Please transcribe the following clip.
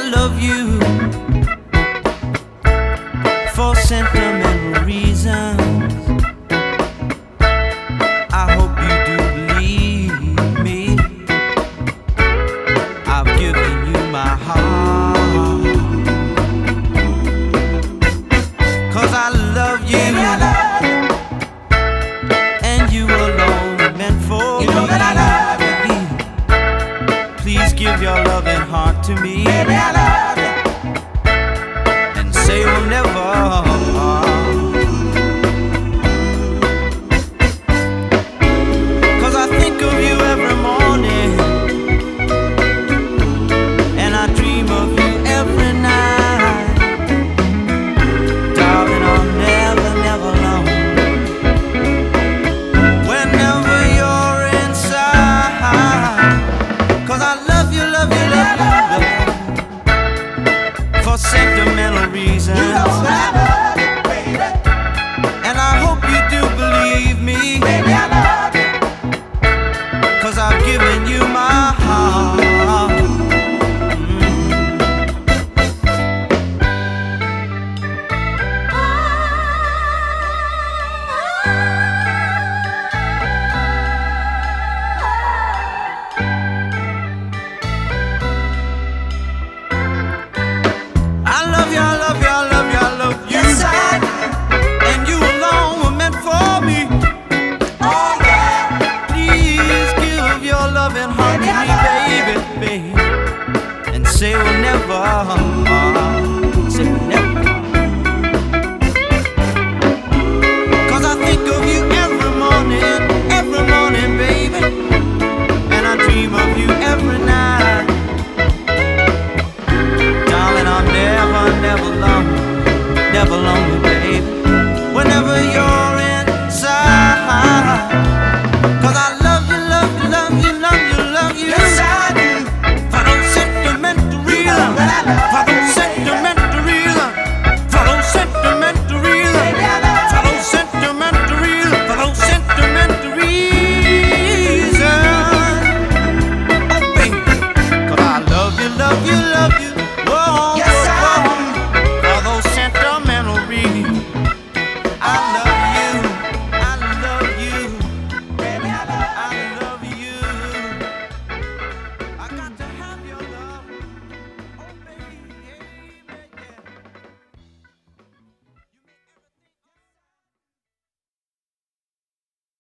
love you for sentimental reasons. I hope you do believe me. I've given you my heart, 'cause I love you, Baby, I love you. and you alone were meant for You know me. that I love you. Please give your loving heart to me, Baby, I love you. and say you'll never. 'Cause I think of you every morning, and I dream of you every night. Darling, I'm never, never alone whenever you're inside. 'Cause I love you, love you, love you, love you for sentimental reasons. You know that I love you, baby. And I hope you do believe me, Baby, I love you. 'cause I've given you my heart. I love you, I love you, I love you, I love you. Yes, I do. And you alone were meant for me. Oh, yeah. Please give your loving heart to me, baby, baby. And say we'll never, say we'll never. 'Cause I think of you every morning, baby. And I dream of you every night. Darling, I'm never, never lonely, baby. Whenever you're